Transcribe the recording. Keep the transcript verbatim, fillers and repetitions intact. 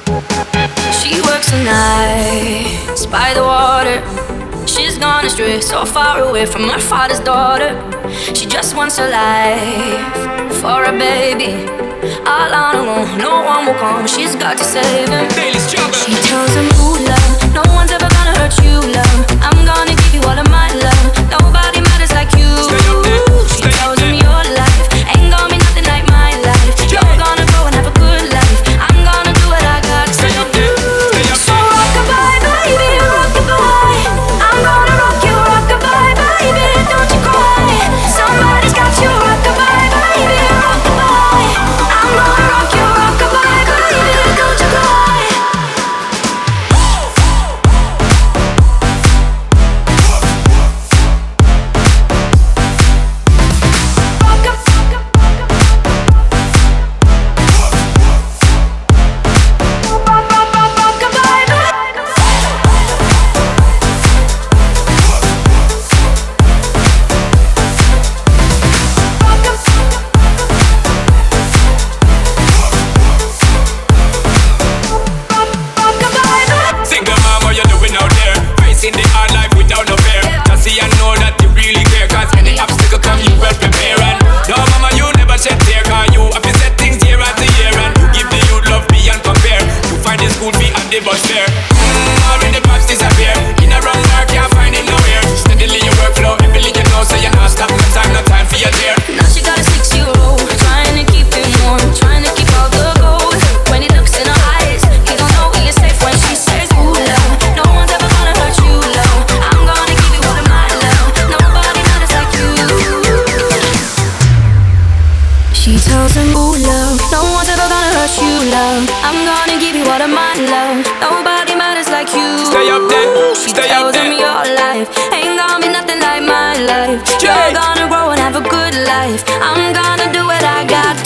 She works the nights by the water. She's gone astray, so far away from her father's daughter. She just wants a life for a baby. All on her own, no one will come. She's got to save him. She tells him, ooh, love, no one's ever gonna hurt you, love. I'm gonna give you all of my love. Nobody matters like you. She tells him your life ain't gonna be nothing like my life. You're gonna go and have a good life. I'm gonna do what I gotta say. So rock-a-bye, baby, rock-a-bye. I'm gonna rock you, rock-a-bye, baby, don't you cry. Somebody's got you, rock-a-bye, baby, rock-a-bye. I'm gonna rock you, rock-a-bye, baby, don't you cry. Single mom, what you doing out there? Facing the hard life without no fear. Just see and know that you really care. Cause any obstacle come, you well prepare. And no mama, you never shed tear. Cause you have to set things year after year. And you give the youth love beyond compare. You find the school fee and the bus fare. Mmm, already the pops disappear. In a wrong work, can't find it nowhere. Steadily your workflow, every you know. So you not stop, no time, no time for your tear. Now she got a six-year-old, trying to keep him warm, trying to keep all the gold. When he looks in her eyes, he don't know he is safe when she says, ooh, love, no one's ever gonna hurt you, love. I'm gonna give you all of my love. Nobody matters like you. She tells him, ooh, love, no one's ever gonna hurt you, love. I'm gonna give you all of my love. Nobody matters like you. Stay up there, She stay tells up there. him your life ain't gonna be nothing like my life. You're gonna grow and have a good life. I'm gonna do what I got